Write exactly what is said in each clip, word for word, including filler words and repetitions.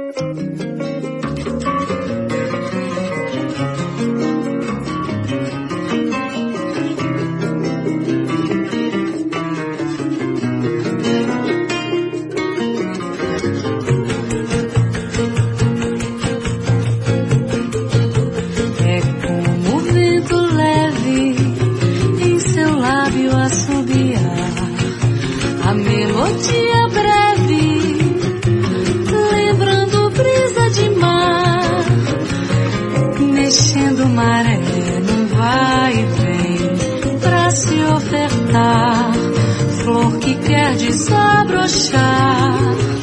Desabrochar,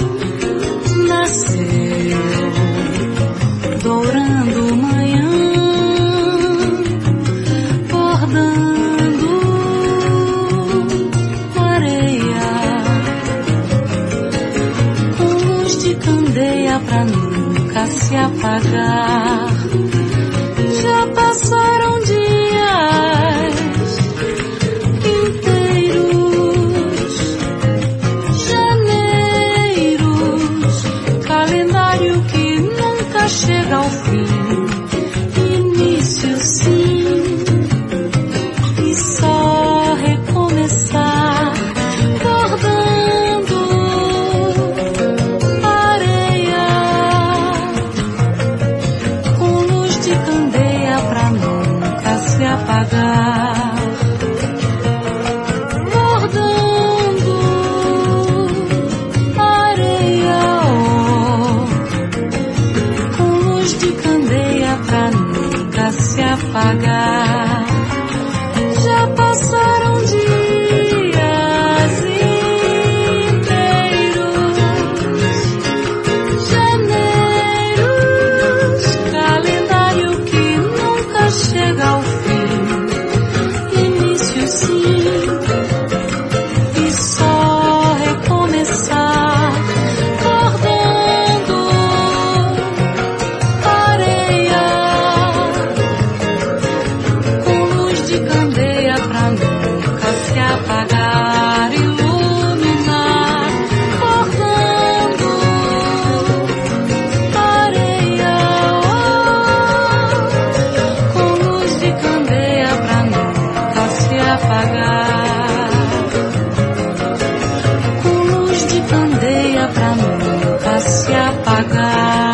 nasceu dourando manhã, bordando areia, com luz de candeia pra nunca se apagar. Já passaram dias chega ao fim, início sim, e só recomeçar, bordando areia, com luz de candeia pra nunca se apagar. Se apagar. Já passaram dias inteiros, janeiros, calendário que nunca chega ao fim, início sim, e só recomeçar, bordando areia, de candeia pra nunca se apagar, iluminar, bordando areia, oh, com luz de candeia pra nunca se apagar, com luz de candeia pra nunca se apagar.